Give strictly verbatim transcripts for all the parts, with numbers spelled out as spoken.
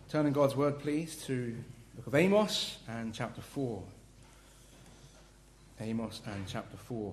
Turn in God's word, please, to the book of Amos and chapter four. Amos and chapter four.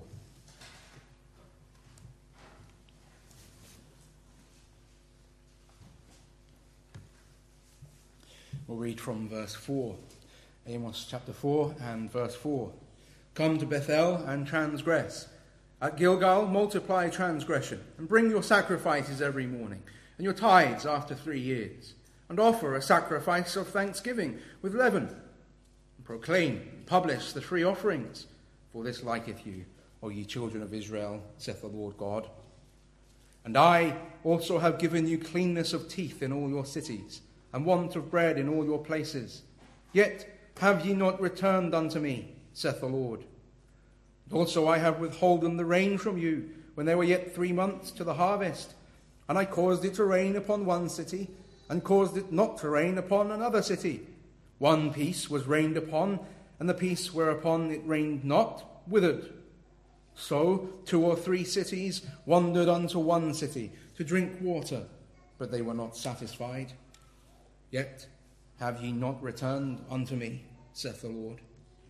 We'll read from verse four. Amos chapter four and verse four. Come to Bethel and transgress. At Gilgal multiply transgression, and bring your sacrifices every morning, and your tithes after three years. And offer a sacrifice of thanksgiving with leaven. And proclaim and publish the free offerings. For this liketh you, O ye children of Israel, saith the Lord God. And I also have given you cleanness of teeth in all your cities, and want of bread in all your places. Yet have ye not returned unto me, saith the Lord. And also I have withholden the rain from you, when there were yet three months to the harvest. And I caused it to rain upon one city, and caused it not to rain upon another city. One piece was rained upon, and the piece whereupon it rained not withered. So two or three cities wandered unto one city to drink water, but they were not satisfied. Yet have ye not returned unto me, saith the Lord.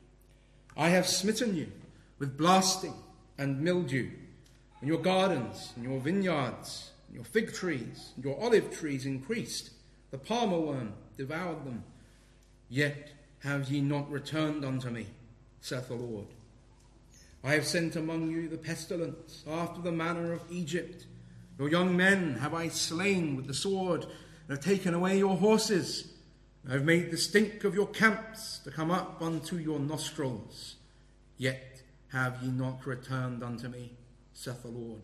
I have smitten you with blasting and mildew, and your gardens and your vineyards, and your fig trees and your olive trees increased. The palmer worm devoured them. Yet have ye not returned unto me, saith the Lord. I have sent among you the pestilence after the manner of Egypt. Your young men have I slain with the sword, and have taken away your horses. I have made the stink of your camps to come up unto your nostrils. Yet have ye not returned unto me, saith the Lord.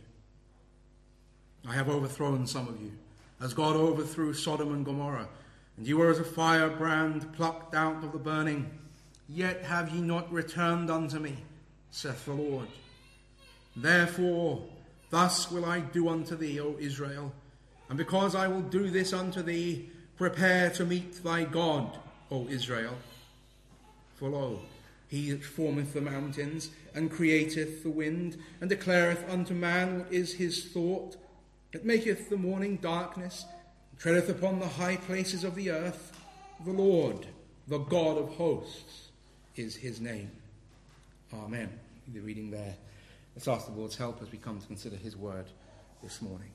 I have overthrown some of you, as God overthrew Sodom and Gomorrah, and you were as a firebrand plucked out of the burning. Yet have ye not returned unto me, saith the Lord. Therefore, thus will I do unto thee, O Israel, and because I will do this unto thee, prepare to meet thy God, O Israel. For lo, he that formeth the mountains, and createth the wind, and declareth unto man what is his thought, that maketh the morning darkness, and treadeth upon the high places of the earth, the Lord, the God of hosts, is his name. Amen. The reading there. Let's ask the Lord's help as we come to consider his word this morning.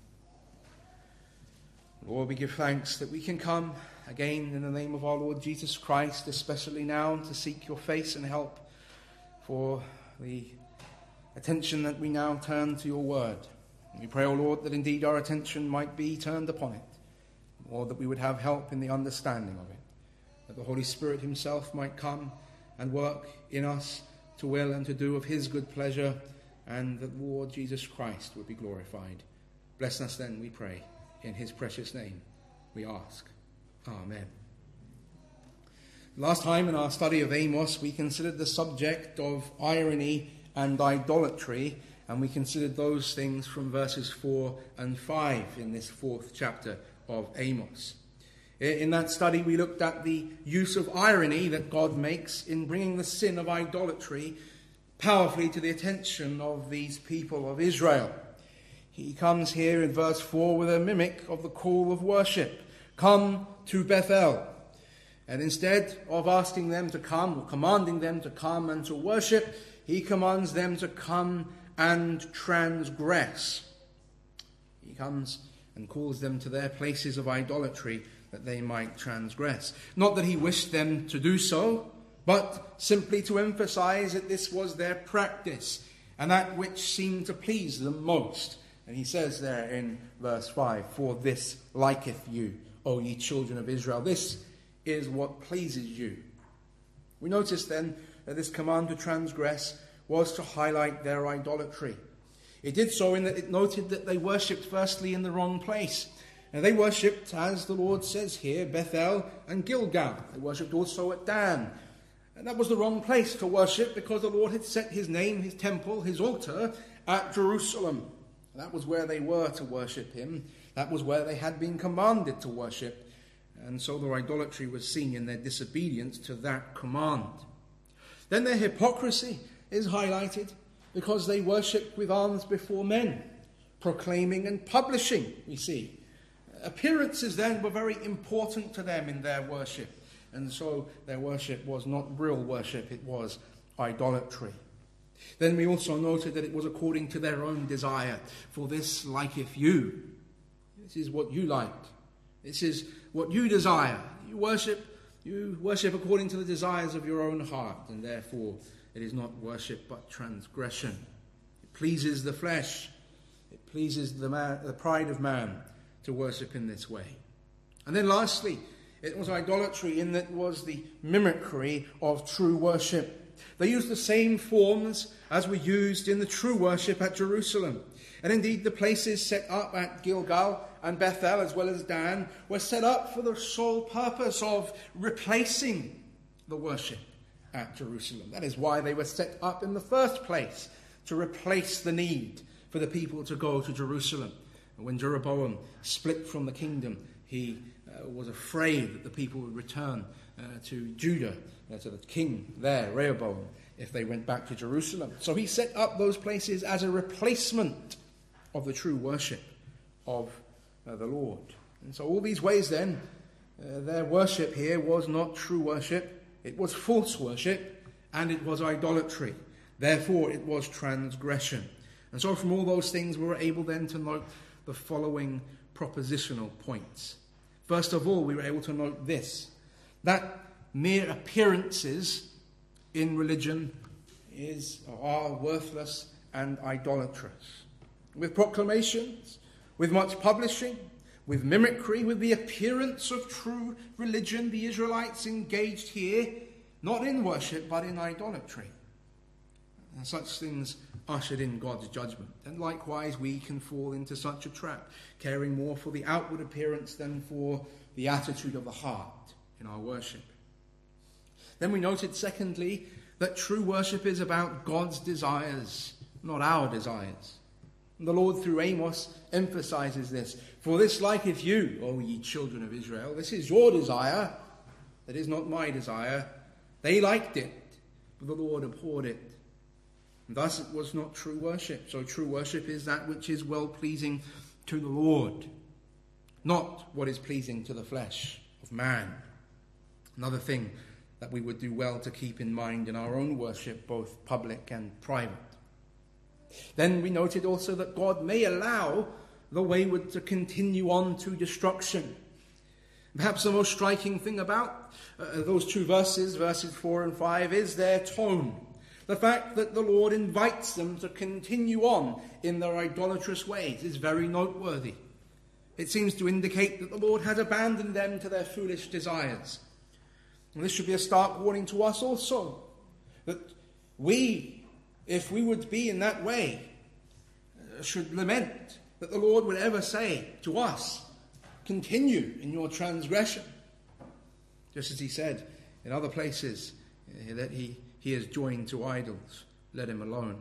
Lord, we give thanks that we can come again in the name of our Lord Jesus Christ, especially now to seek your face and help for the attention that we now turn to your word. And we pray, O Lord, that indeed our attention might be turned upon it, or that we would have help in the understanding of it, that the Holy Spirit himself might come and work in us to will and to do of his good pleasure, and that the Lord Jesus Christ would be glorified. Bless us then, we pray. In his precious name we ask. Amen. Last time in our study of Amos, we considered the subject of irony and idolatry, and we considered those things from verses four and five in this fourth chapter of Amos. In that study, we looked at the use of irony that God makes in bringing the sin of idolatry powerfully to the attention of these people of Israel. He comes here in verse four with a mimic of the call of worship. Come to Bethel. And instead of asking them to come, or commanding them to come and to worship, he commands them to come and transgress. He comes and calls them to their places of idolatry that they might transgress. Not that he wished them to do so, but simply to emphasize that this was their practice, and that which seemed to please them most. And he says there in verse five, for this liketh you, O ye children of Israel. This is what pleases you. We notice then that this command to transgress was to highlight their idolatry. It did so in that it noted that they worshipped firstly in the wrong place. And they worshipped, as the Lord says here, Bethel and Gilgal. They worshipped also at Dan. And that was the wrong place to worship, because the Lord had set his name, his temple, his altar at Jerusalem. That was where they were to worship him. That was where they had been commanded to worship. And so their idolatry was seen in their disobedience to that command. Then their hypocrisy is highlighted because they worshipped with alms before men, proclaiming and publishing, we see. appearances then were very important to them in their worship. And so their worship was not real worship, it was idolatry. Then we also noted that it was according to their own desire. For this liketh you. This is what you like. This is what you desire. You worship, you worship according to the desires of your own heart, and therefore it is not worship but transgression. It pleases the flesh. It pleases the man, the pride of man to worship in this way. And then lastly, it was idolatry in that it was the mimicry of true worship. They used the same forms as were used in the true worship at Jerusalem. And indeed the places set up at Gilgal and Bethel as well as Dan were set up for the sole purpose of replacing the worship at Jerusalem. That is why they were set up in the first place, to replace the need for the people to go to Jerusalem. And when Jeroboam split from the kingdom, he uh, was afraid that the people would return uh, to Judah, uh, to the king there, Rehoboam, if they went back to Jerusalem. So he set up those places as a replacement of the true worship of uh, the Lord. And so all these ways then, uh, their worship here was not true worship, it was false worship, and it was idolatry. Therefore it was transgression. And so from all those things we were able then to note the following propositional points. First of all, we were able to note this, that mere appearances in religion is are worthless and idolatrous. With proclamations, with much publishing, with mimicry, with the appearance of true religion, the Israelites engaged here, not in worship, but in idolatry. And such things ushered in God's judgment. And likewise, we can fall into such a trap, caring more for the outward appearance than for the attitude of the heart in our worship. Then we noted, secondly, that true worship is about God's desires, not our desires. And the Lord, through Amos, emphasizes this. For this liketh you, O ye children of Israel. This is your desire. That is not my desire. They liked it, but the Lord abhorred it. And thus it was not true worship. So true worship is that which is well-pleasing to the Lord, not what is pleasing to the flesh of man. Another thing that we would do well to keep in mind in our own worship, both public and private. Then we noted also that God may allow the wayward to continue on to destruction. Perhaps the most striking thing about uh, those two verses, verses four and five, is their tone. The fact that the Lord invites them to continue on in their idolatrous ways is very noteworthy. It seems to indicate that the Lord has abandoned them to their foolish desires. And this should be a stark warning to us also, that we, if we would be in that way, uh, should lament that the Lord would ever say to us, continue in your transgression. Just as he said in other places uh, that he, he is joined to idols, let him alone.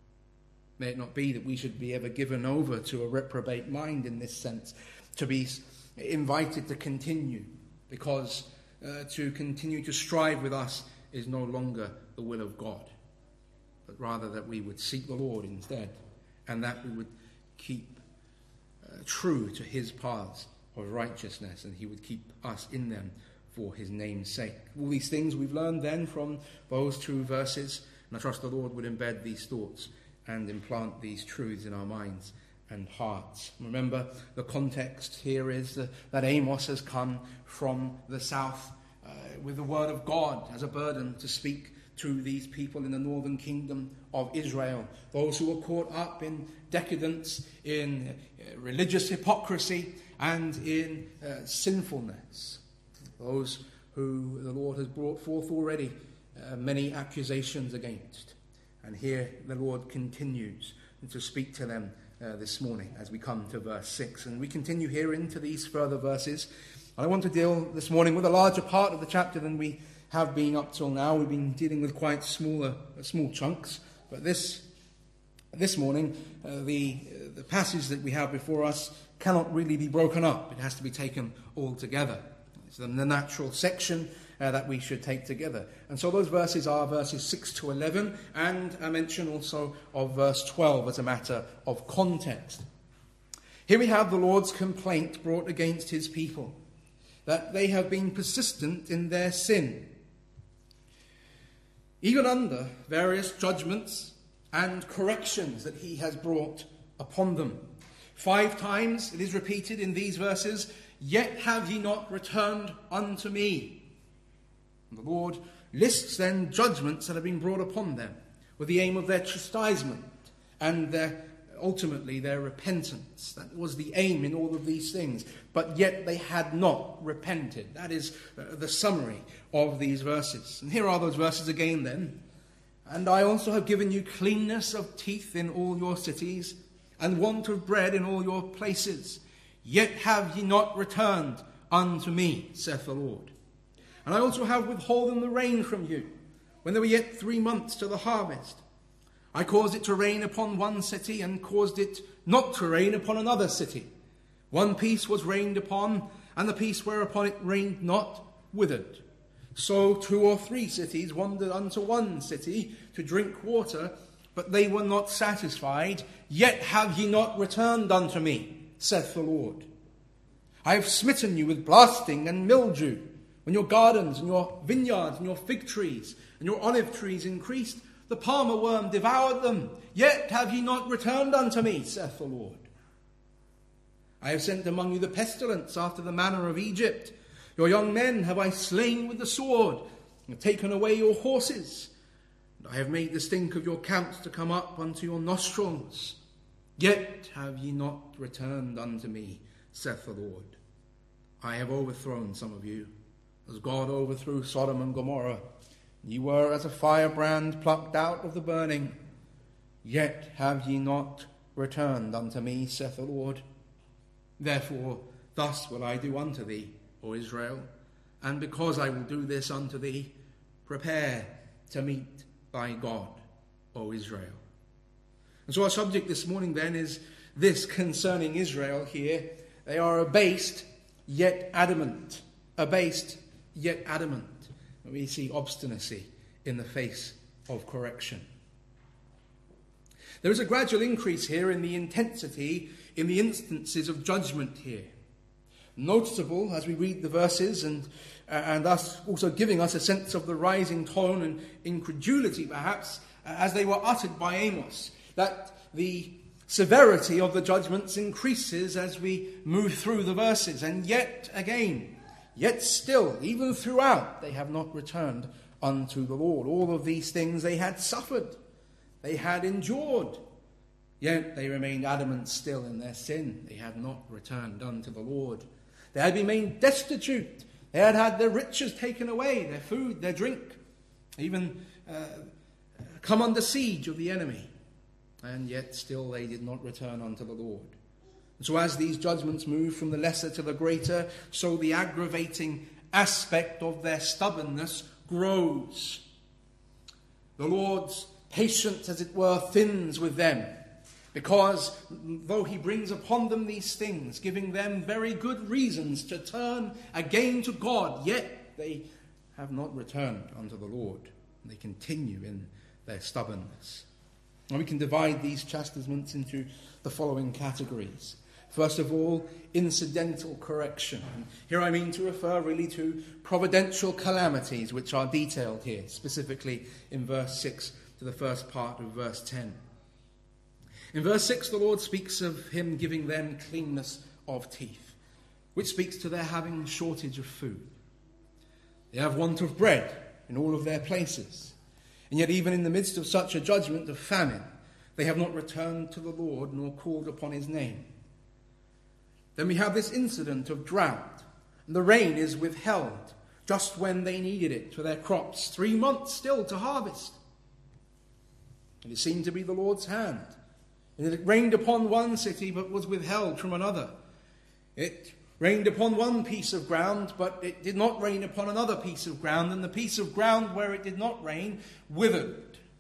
May it not be that we should be ever given over to a reprobate mind in this sense, to be invited to continue, because uh, to continue to strive with us is no longer the will of God, but rather that we would seek the Lord instead, and that we would keep uh, true to his paths of righteousness, and he would keep us in them for his name's sake. All these things we've learned then from those two verses, and I trust the Lord would embed these thoughts and implant these truths in our minds and hearts. Remember, the context here is uh, that Amos has come from the south uh, with the word of God as a burden to speak to these people in the northern kingdom of Israel, those who were caught up in decadence, in uh, religious hypocrisy, and in uh, sinfulness. Those who the Lord has brought forth already uh, many accusations against. And here the Lord continues to speak to them uh, this morning as we come to verse six. And we continue here into these further verses. I want to deal this morning with a larger part of the chapter than we have been up till now. We've been dealing with quite smaller, small chunks. But this this morning, uh, the, uh, the passage that we have before us cannot really be broken up. It has to be taken all together. It's the natural section uh, that we should take together. And so those verses are verses six to eleven, and a mention also of verse twelve as a matter of context. Here we have the Lord's complaint brought against his people, that they have been persistent in their sin, even under various judgments and corrections that he has brought upon them. Five times it is repeated in these verses, "Yet have ye not returned unto me." And the Lord lists then judgments that have been brought upon them with the aim of their chastisement and their ultimately their repentance. That was the aim in all of these things. But yet they had not repented. That is uh, the summary of these verses. And here are those verses again then. "And I also have given you cleanness of teeth in all your cities, and want of bread in all your places. Yet have ye not returned unto me, saith the Lord. And I also have withholden the rain from you, when there were yet three months to the harvest. I caused it to rain upon one city, and caused it not to rain upon another city. One piece was rained upon, and the piece whereupon it rained not withered. So two or three cities wandered unto one city to drink water, but they were not satisfied. Yet have ye not returned unto me, saith the Lord. I have smitten you with blasting and mildew, when your gardens and your vineyards and your fig trees and your olive trees increased. The palmer worm devoured them. Yet have ye not returned unto me, saith the Lord. I have sent among you the pestilence after the manner of Egypt. Your young men have I slain with the sword, and taken away your horses. And I have made the stink of your camps to come up unto your nostrils. Yet have ye not returned unto me, saith the Lord. I have overthrown some of you, as God overthrew Sodom and Gomorrah. Ye were as a firebrand plucked out of the burning. Yet have ye not returned unto me, saith the Lord. Therefore, thus will I do unto thee, O Israel, and because I will do this unto thee, prepare to meet thy God, O Israel. And so our subject this morning then is this concerning Israel here. They are abased, yet adamant. Abased, yet adamant. We see obstinacy in the face of correction. There is a gradual increase here in the intensity in the instances of judgment here. Noticeable as we read the verses, and uh, and thus also giving us a sense of the rising tone and incredulity perhaps uh, as they were uttered by Amos, that the severity of the judgments increases as we move through the verses. And yet again, yet still, even throughout, they have not returned unto the Lord. All of these things they had suffered, they had endured, yet they remained adamant still in their sin. They had not returned unto the Lord. They had been made destitute. They had had their riches taken away, their food, their drink, even uh, come under siege of the enemy. And yet still they did not return unto the Lord. And so as these judgments move from the lesser to the greater, so the aggravating aspect of their stubbornness grows. The Lord's patience, as it were, thins with them, because though he brings upon them these things, giving them very good reasons to turn again to God, yet they have not returned unto the Lord. They continue in their stubbornness. And we can divide these chastisements into the following categories. First of all, incidental correction. And here I mean to refer really to providential calamities, which are detailed here, specifically in verse six to the first part of verse ten. In verse six, the Lord speaks of him giving them cleanness of teeth, which speaks to their having shortage of food. They have want of bread in all of their places. And yet even in the midst of such a judgment of famine, they have not returned to the Lord nor called upon his name. Then we have this incident of drought. And the rain is withheld just when they needed it for their crops. Three months still to harvest. And it seemed to be the Lord's hand. And it rained upon one city but was withheld from another. It rained upon one piece of ground, but it did not rain upon another piece of ground. And the piece of ground where it did not rain withered.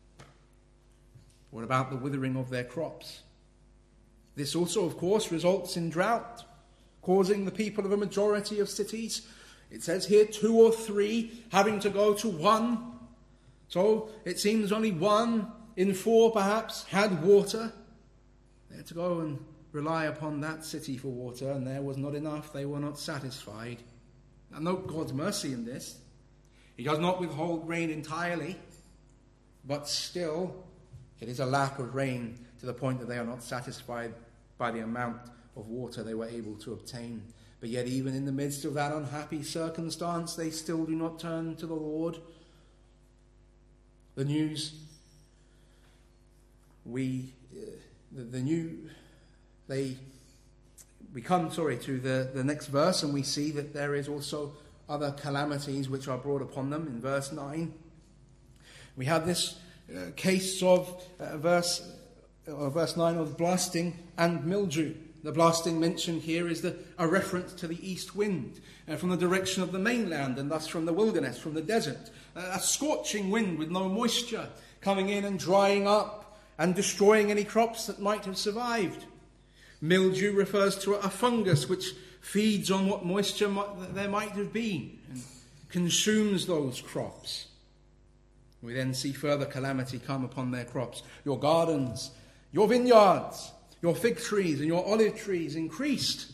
What about the withering of their crops? This also, of course, results in drought, causing the people of a majority of cities, it says here two or three, having to go to one. So it seems only one in four perhaps had water. They had to go and rely upon that city for water, and there was not enough. They were not satisfied. Now note God's mercy in this. He does not withhold rain entirely, but still it is a lack of rain to the point that they are not satisfied by the amount of water they were able to obtain. But yet even in the midst of that unhappy circumstance, they still do not turn to the Lord. The news, we, uh, the, the new, they, we come, sorry, to the, the next verse, and we see that there is also other calamities which are brought upon them in verse nine. We have this uh, case of uh, verse, uh, verse nine of blasting and mildew. The blasting mentioned here is the, a reference to the east wind uh, from the direction of the mainland, and thus from the wilderness, from the desert. Uh, a scorching wind with no moisture coming in and drying up and destroying any crops that might have survived. Mildew refers to a fungus which feeds on what moisture might, there might have been and consumes those crops. We then see further calamity come upon their crops. Your gardens, your vineyards, your fig trees and your olive trees increased,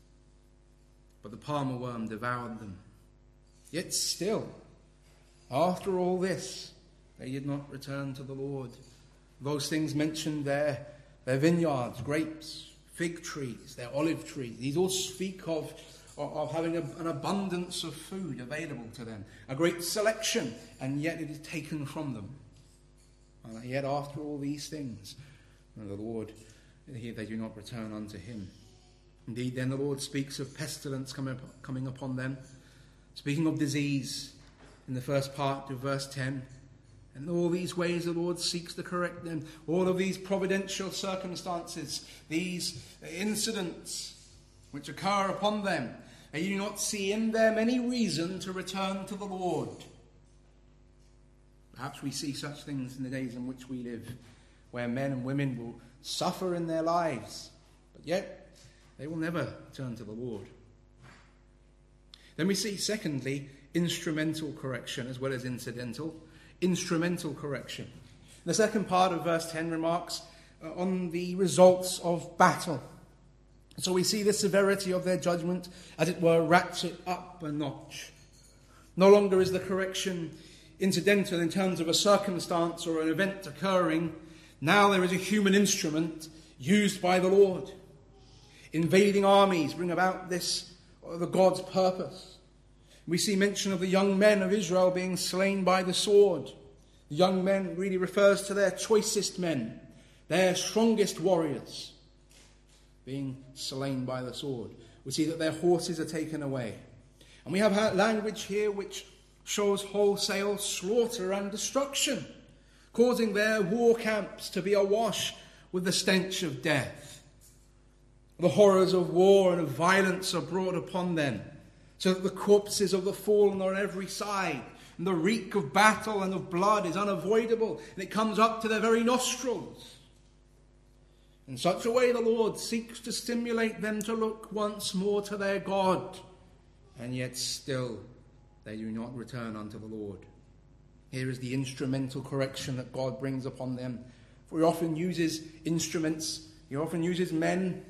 but the palmer worm devoured them. Yet still, after all this, they did not return to the Lord. Those things mentioned there, their vineyards, grapes, fig trees, their olive trees, these all speak of, of, of having a, an abundance of food available to them, a great selection, and yet it is taken from them. And yet after all these things, the Lord, here they do not return unto him. Indeed, then the Lord speaks of pestilence coming, coming upon them, speaking of disease in the first part of verse ten. And in all these ways the Lord seeks to correct them. All of these providential circumstances, these incidents which occur upon them, and you do not see in them any reason to return to the Lord. Perhaps we see such things in the days in which we live, where men and women will suffer in their lives, but yet they will never turn to the Lord. Then we see, secondly, instrumental correction as well as incidental. Instrumental correction. The second part of verse ten remarks uh, on the results of battle. So we see the severity of their judgment, as it were, ratchet up a notch. No longer is the correction incidental in terms of a circumstance or an event occurring. Now there is a human instrument used by the Lord. Invading armies bring about this, the God's purpose. We see mention of the young men of Israel being slain by the sword. The young men really refers to their choicest men, their strongest warriors, being slain by the sword. We see that their horses are taken away. And we have language here which shows wholesale slaughter and destruction, causing their war camps to be awash with the stench of death. The horrors of war and of violence are brought upon them, so that the corpses of the fallen are on every side, and the reek of battle and of blood is unavoidable, and it comes up to their very nostrils. In such a way the Lord seeks to stimulate them to look once more to their God, and yet still they do not return unto the Lord. Here is the instrumental correction that God brings upon them. For he often uses instruments, he often uses men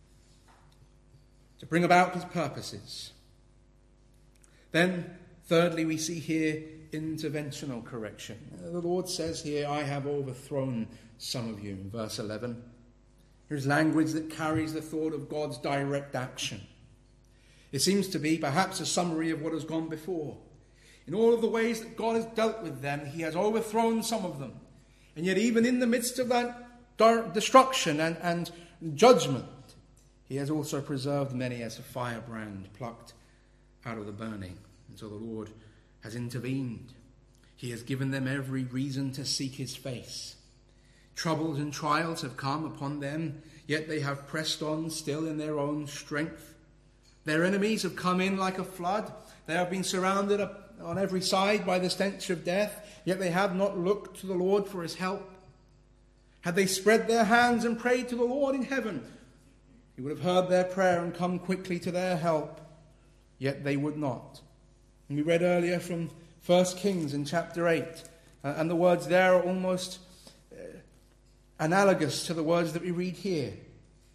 to bring about his purposes. Then, thirdly, we see here interventional correction. The Lord says here, I have overthrown some of you, in verse eleven. Here's language that carries the thought of God's direct action. It seems to be perhaps a summary of what has gone before. In all of the ways that God has dealt with them, he has overthrown some of them. And yet even in the midst of that destruction and, and judgment, he has also preserved many as a firebrand plucked out of the burning. And so the Lord has intervened. He has given them every reason to seek his face. Troubles and trials have come upon them, yet they have pressed on still in their own strength. Their enemies have come in like a flood. They have been surrounded on every side by the stench of death, yet they have not looked to the Lord for his help. Had they spread their hands and prayed to the Lord in heaven, he would have heard their prayer and come quickly to their help. Yet they would not. And we read earlier from First Kings in chapter eight, uh, and the words there are almost uh, analogous to the words that we read here.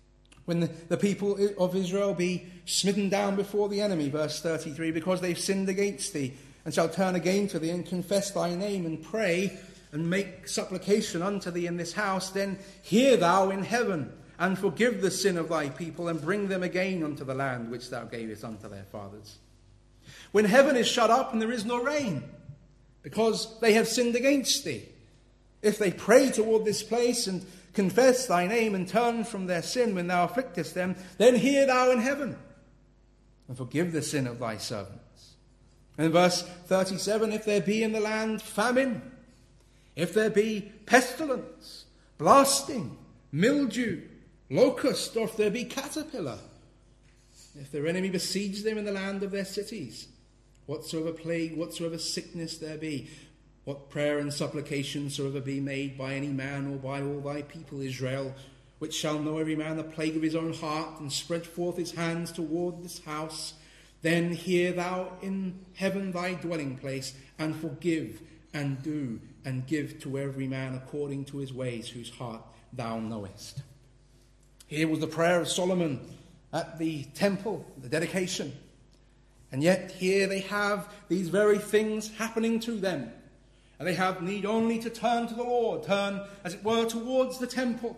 When the, the people of Israel be smitten down before the enemy, verse thirty-three, because they've sinned against thee, and shall turn again to thee, and confess thy name, and pray, and make supplication unto thee in this house, then hear thou in heaven, and forgive the sin of thy people, and bring them again unto the land which thou gavest unto their fathers. When heaven is shut up and there is no rain, because they have sinned against thee, if they pray toward this place and confess thy name and turn from their sin when thou afflictest them, then hear thou in heaven and forgive the sin of thy servants. And in verse thirty-seven, if there be in the land famine, if there be pestilence, blasting, mildew, locust, or if there be caterpillar, if their enemy besiege them in the land of their cities, whatsoever plague, whatsoever sickness there be, what prayer and supplication soever be made by any man or by all thy people Israel, which shall know every man the plague of his own heart, and spread forth his hands toward this house, then hear thou in heaven thy dwelling place, and forgive, and do, and give to every man according to his ways, whose heart thou knowest. Here was the prayer of Solomon at the temple, the dedication. And yet here they have these very things happening to them. And they have need only to turn to the Lord, turn, as it were, towards the temple.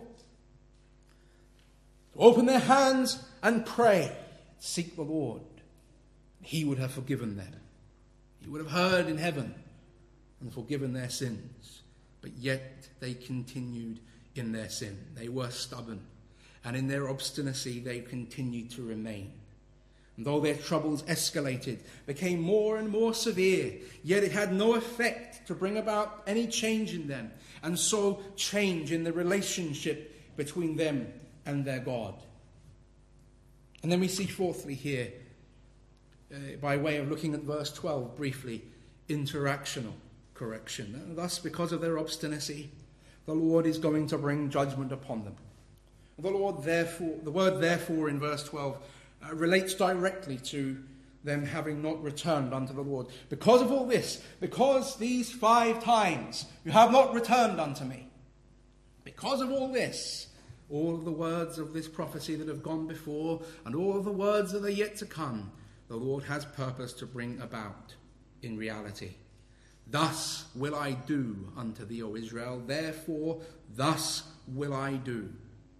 To open their hands and pray, seek the Lord. He would have forgiven them. He would have heard in heaven and forgiven their sins. But yet they continued in their sin. They were stubborn. And in their obstinacy they continued to remain. And though their troubles escalated, became more and more severe, yet it had no effect to bring about any change in them, and so change in the relationship between them and their God. And then we see fourthly here, uh, by way of looking at verse twelve briefly, interactional correction. And thus, because of their obstinacy, the Lord is going to bring judgment upon them. The Lord therefore, the word therefore in verse twelve, Uh, relates directly to them having not returned unto the Lord. Because of all this, because these five times you have not returned unto me, because of all this, all of the words of this prophecy that have gone before, and all of the words that are yet to come, the Lord has purpose to bring about in reality. Thus will I do unto thee, O Israel, therefore thus will I do.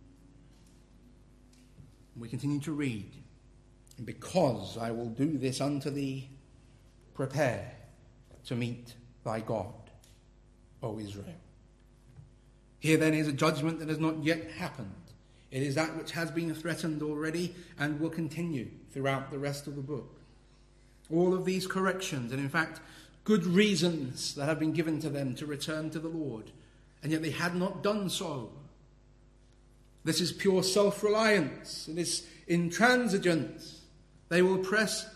And we continue to read. Because I will do this unto thee, prepare to meet thy God, O Israel. Here then is a judgment that has not yet happened. It is that which has been threatened already and will continue throughout the rest of the book. All of these corrections, and in fact, good reasons that have been given to them to return to the Lord, and yet they had not done so. This is pure self-reliance. It is intransigence. They will press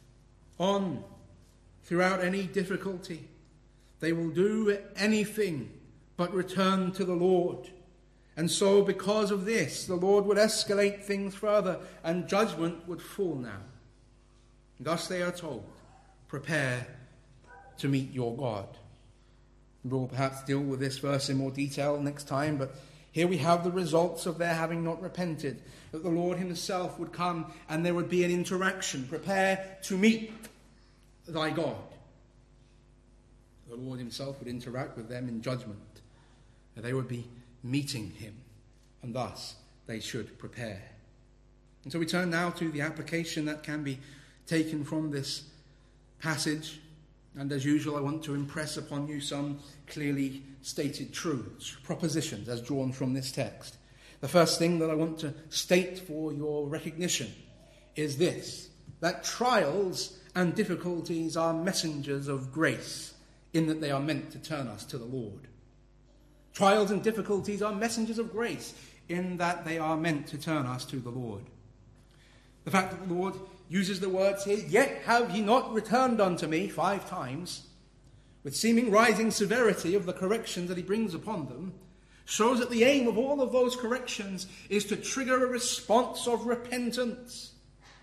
on throughout any difficulty. They will do anything but return to the Lord. And so because of this, the Lord would escalate things further and judgment would fall now. Thus they are told, prepare to meet your God. We'll perhaps deal with this verse in more detail next time, but here we have the results of their having not repented, that the Lord himself would come and there would be an interaction. Prepare to meet thy God. The Lord himself would interact with them in judgment. And they would be meeting him, and thus they should prepare. And so we turn now to the application that can be taken from this passage. And as usual, I want to impress upon you some clearly stated truths, propositions as drawn from this text. The first thing that I want to state for your recognition is this, that trials and difficulties are messengers of grace in that they are meant to turn us to the Lord. Trials and difficulties are messengers of grace in that they are meant to turn us to the Lord. The fact that the Lord uses the words here, yet have ye not returned unto me, five times, with seeming rising severity of the corrections that he brings upon them, shows that the aim of all of those corrections is to trigger a response of repentance.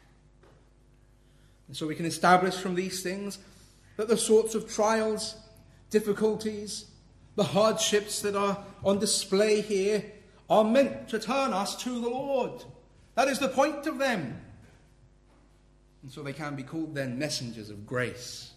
And so we can establish from these things that the sorts of trials, difficulties, the hardships that are on display here are meant to turn us to the Lord, That is the point of them. And so they can be called then messengers of grace.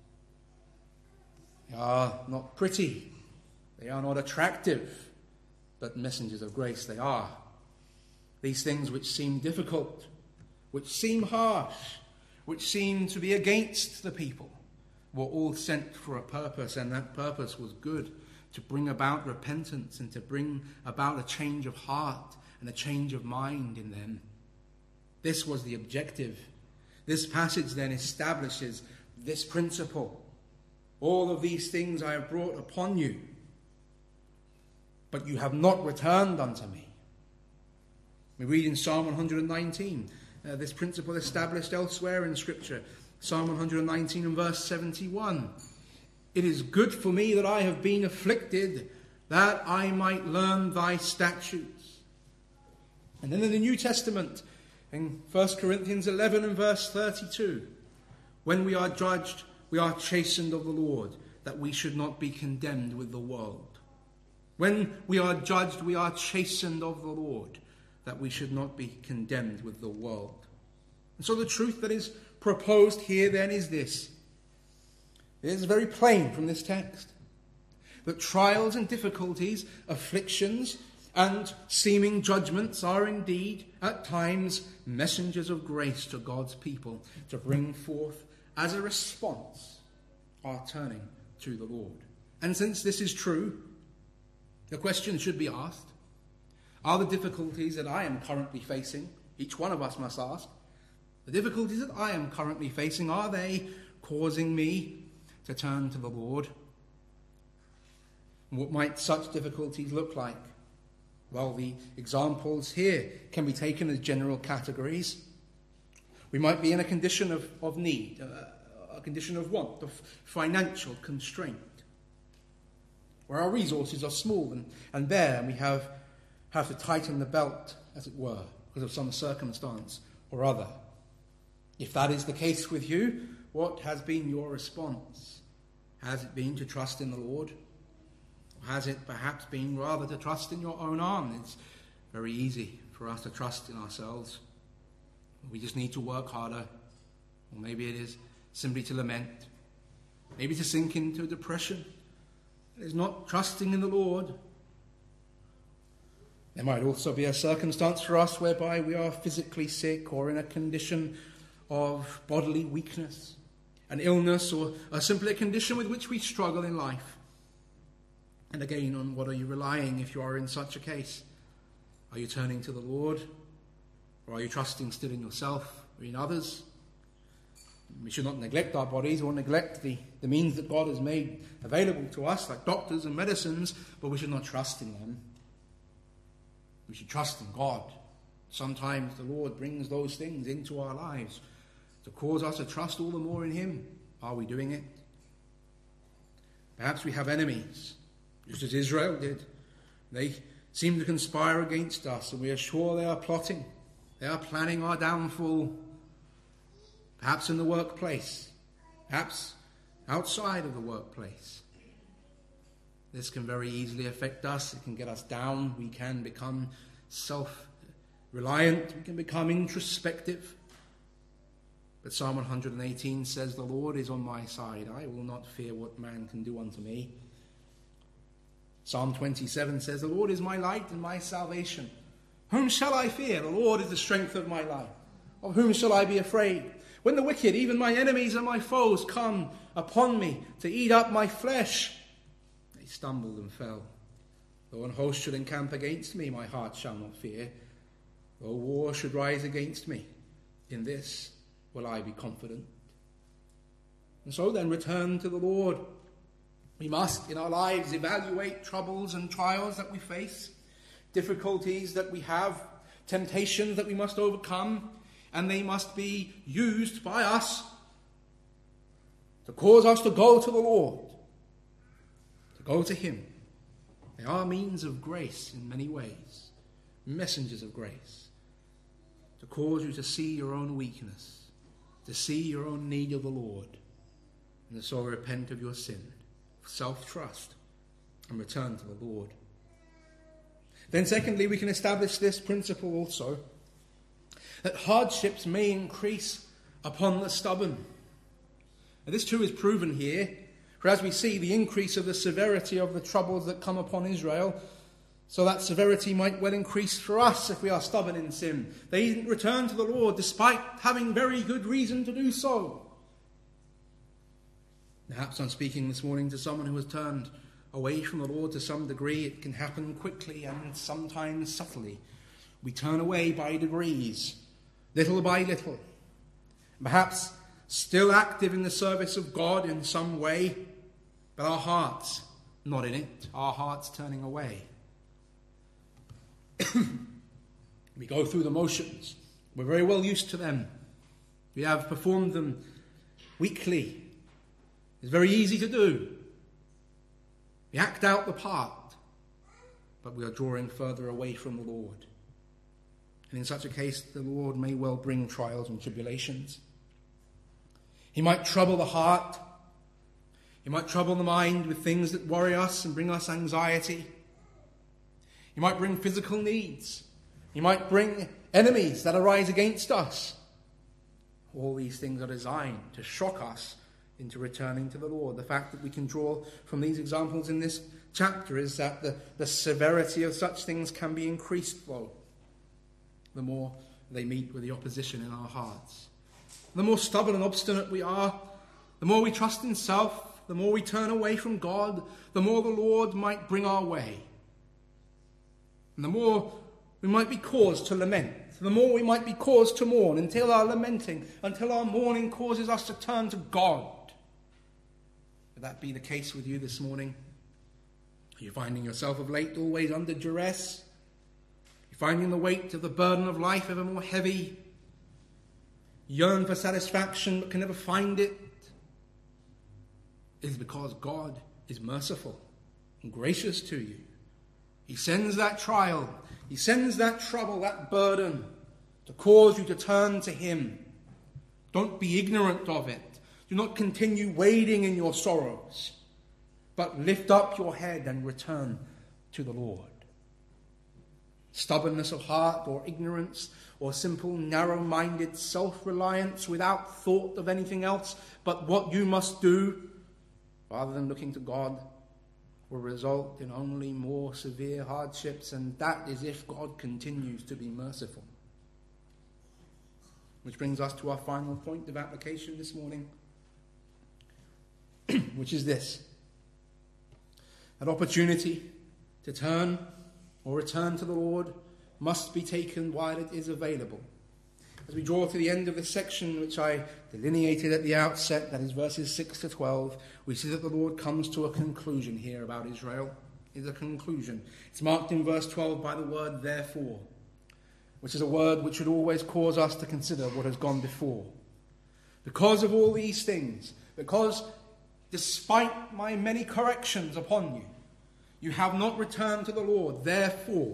They are not pretty. They are not attractive. But messengers of grace they are. These things which seem difficult, which seem harsh, which seem to be against the people, were all sent for a purpose, and that purpose was good, to bring about repentance and to bring about a change of heart and a change of mind in them. This was the objective. This passage then establishes this principle. All of these things I have brought upon you, but you have not returned unto me. We read in Psalm one nineteen, uh, this principle established elsewhere in Scripture. Psalm one nineteen and verse seventy-one. It is good for me that I have been afflicted, that I might learn thy statutes. And then in the New Testament, in First Corinthians eleven and verse thirty-two, when we are judged, we are chastened of the Lord, that we should not be condemned with the world. When we are judged, we are chastened of the Lord, that we should not be condemned with the world. And so the truth that is proposed here then is this. It is very plain from this text that trials and difficulties, afflictions and seeming judgments are indeed at times messengers of grace to God's people to bring forth as a response our turning to the Lord. And since this is true, the question should be asked, are the difficulties that I am currently facing, each one of us must ask, the difficulties that I am currently facing, are they causing me to turn to the Lord? What might such difficulties look like? Well, the examples here can be taken as general categories. We might be in a condition of, of need, a, a condition of want, of financial constraint, where our resources are small and, and bare, and we have, have to tighten the belt, as it were, because of some circumstance or other. If that is the case with you, what has been your response? Has it been to trust in the Lord? Or has it perhaps been rather to trust in your own arm? It's very easy for us to trust in ourselves. We just need to work harder. Or maybe it is simply to lament. Maybe to sink into depression. It is not trusting in the Lord. There might also be a circumstance for us whereby we are physically sick or in a condition of bodily weakness, an illness, or a simply a condition with which we struggle in life. And again, on what are you relying if you are in such a case? Are you turning to the Lord? Or are you trusting still in yourself or in others? We should not neglect our bodies or neglect the, the means that God has made available to us, like doctors and medicines, but we should not trust in them. We should trust in God. Sometimes the Lord brings those things into our lives to cause us to trust all the more in Him. Are we doing it? Perhaps we have enemies, just as Israel did. They seem to conspire against us, and we are sure they are plotting. They are planning our downfall. Perhaps in the workplace, perhaps outside of the workplace. This can very easily affect us. It can get us down. We can become self-reliant. We can become introspective. But Psalm one eighteen says, the Lord is on my side. I will not fear what man can do unto me. Psalm twenty-seven says, the Lord is my light and my salvation. Whom shall I fear? The Lord is the strength of my life. Of whom shall I be afraid? When the wicked, even my enemies and my foes, come upon me to eat up my flesh, they stumbled and fell. Though an host should encamp against me, my heart shall not fear. Though war should rise against me, in this will I be confident. And so then return to the Lord. We must in our lives evaluate troubles and trials that we face, difficulties that we have, temptations that we must overcome, and they must be used by us to cause us to go to the Lord, to go to Him. They are means of grace in many ways, messengers of grace, to cause you to see your own weakness, to see your own need of the Lord, and to so repent of your sin, self-trust, and return to the Lord. Then secondly, we can establish this principle also, that hardships may increase upon the stubborn. Now, this too is proven here, for as we see the increase of the severity of the troubles that come upon Israel, so that severity might well increase for us if we are stubborn in sin. They didn't return to the Lord despite having very good reason to do so. Perhaps I'm speaking this morning to someone who has turned away from the Lord to some degree. It can happen quickly and sometimes subtly. We turn away by degrees, little by little. Perhaps still active in the service of God in some way, but our hearts not in it, our hearts turning away. We go through the motions. We're very well used to them. We have performed them weekly. It's very easy to do. We act out the part, but we are drawing further away from the Lord. And in such a case, the Lord may well bring trials and tribulations. He might trouble the heart. He might trouble the mind with things that worry us and bring us anxiety. He might bring physical needs. He might bring enemies that arise against us. All these things are designed to shock us into returning to the Lord. The fact that we can draw from these examples in this chapter is that the, the severity of such things can be increased, though, the more they meet with the opposition in our hearts. The more stubborn and obstinate we are, the more we trust in self, the more we turn away from God, the more the Lord might bring our way. And the more we might be caused to lament, the more we might be caused to mourn, until our lamenting, until our mourning causes us to turn to God. Would that be the case with you this morning? Are you finding yourself of late always under duress? Are you finding the weight of the burden of life ever more heavy? You yearn for satisfaction but can never find it? It is because God is merciful and gracious to you. He sends that trial, he sends that trouble, that burden, to cause you to turn to him. Don't be ignorant of it. Do not continue wading in your sorrows, but lift up your head and return to the Lord. Stubbornness of heart or ignorance or simple narrow-minded self-reliance without thought of anything else but what you must do, rather than looking to God, will result in only more severe hardships, and that is if God continues to be merciful. Which brings us to our final point of application this morning, which is this: that opportunity to turn or return to the Lord must be taken while it is available. As we draw to the end of this section, which I delineated at the outset, that is verses six to twelve, we see that the Lord comes to a conclusion here about Israel. It's a conclusion. It's marked in verse twelve by the word therefore, which is a word which should always cause us to consider what has gone before. Because of all these things, because despite my many corrections upon you, you have not returned to the Lord, therefore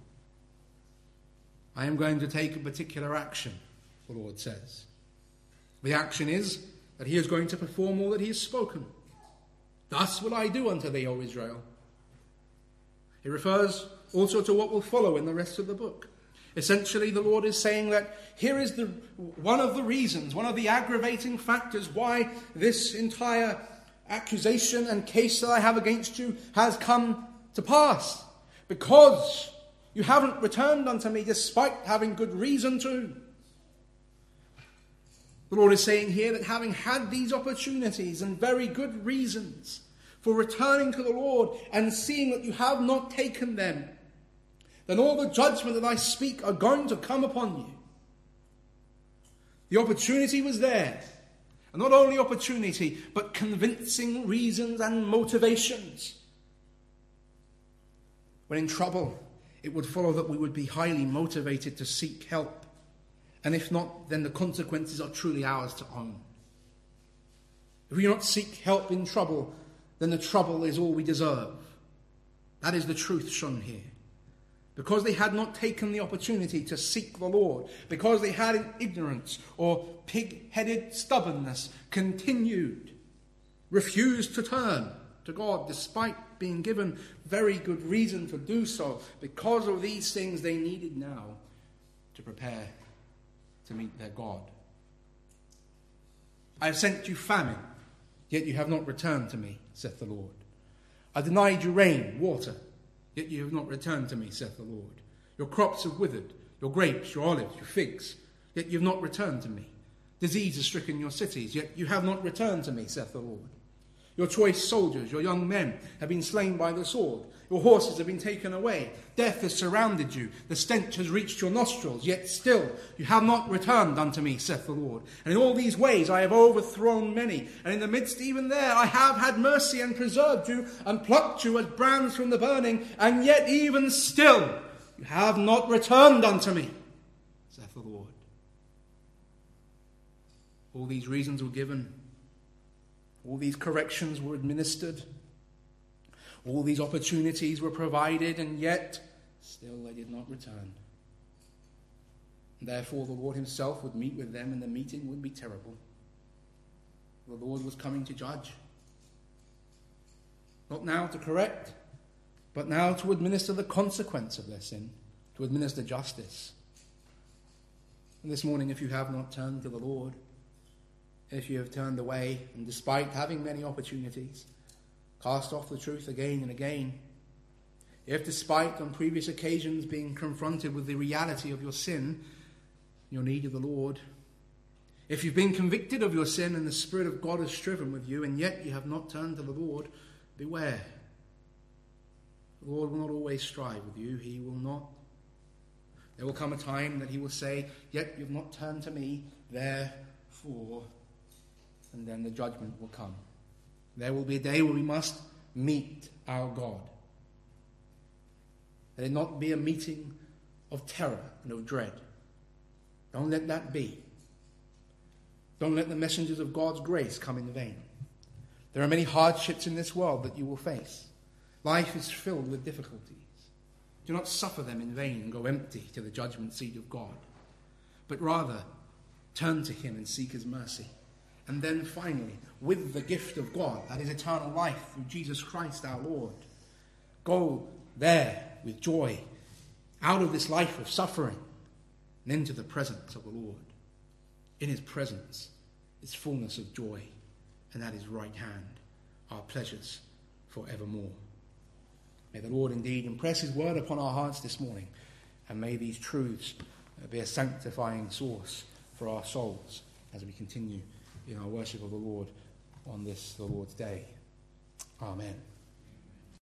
I am going to take a particular action, the Lord says. The action is that he is going to perform all that he has spoken. Thus will I do unto thee, O Israel. It refers also to what will follow in the rest of the book. Essentially, the Lord is saying that here is the one of the reasons, one of the aggravating factors why this entire accusation and case that I have against you has come to pass. Because you haven't returned unto me despite having good reason to. The Lord is saying here that having had these opportunities and very good reasons for returning to the Lord and seeing that you have not taken them, then all the judgment that I speak are going to come upon you. The opportunity was there. And not only opportunity, but convincing reasons and motivations. When in trouble, it would follow that we would be highly motivated to seek help. And if not, then the consequences are truly ours to own. If we do not seek help in trouble, then the trouble is all we deserve. That is the truth shown here. Because they had not taken the opportunity to seek the Lord, because they had in ignorance or pig-headed stubbornness continued, refused to turn to God despite being given very good reason to do so, because of these things they needed now to prepare to meet their God. I have sent you famine, yet you have not returned to me, saith the Lord. I denied you rain, water, yet you have not returned to me, saith the Lord. Your crops have withered, your grapes, your olives, your figs, yet you have not returned to me. Disease has stricken your cities, yet you have not returned to me, saith the Lord. Your choice soldiers, your young men have been slain by the sword. Your horses have been taken away. Death has surrounded you. The stench has reached your nostrils. Yet still you have not returned unto me, saith the Lord. And in all these ways I have overthrown many. And in the midst even there I have had mercy and preserved you and plucked you as brands from the burning. And yet even still you have not returned unto me, saith the Lord. All these reasons were given. All these corrections were administered. All these opportunities were provided, and yet still they did not return. Therefore the Lord himself would meet with them, and the meeting would be terrible. The Lord was coming to judge. Not now to correct, but now to administer the consequence of their sin, to administer justice. And this morning, if you have not turned to the Lord, if you have turned away, and despite having many opportunities, cast off the truth again and again, if despite on previous occasions being confronted with the reality of your sin, your need of the Lord, if you've been convicted of your sin and the Spirit of God has striven with you, and yet you have not turned to the Lord, beware. The Lord will not always strive with you. He will not. There will come a time that he will say, yet you've not turned to me, therefore... And then the judgment will come. There will be a day where we must meet our God. Let it not be a meeting of terror and of dread. Don't let that be. Don't let the messengers of God's grace come in vain. There are many hardships in this world that you will face. Life is filled with difficulties. Do not suffer them in vain and go empty to the judgment seat of God. But rather, turn to him and seek his mercy. And then finally, with the gift of God, that is eternal life through Jesus Christ our Lord, go there with joy, out of this life of suffering, and into the presence of the Lord. In his presence is fullness of joy, and at his right hand are pleasures for evermore. May the Lord indeed impress his word upon our hearts this morning, and may these truths be a sanctifying source for our souls as we continue in our worship of the Lord on this, the Lord's day. Amen.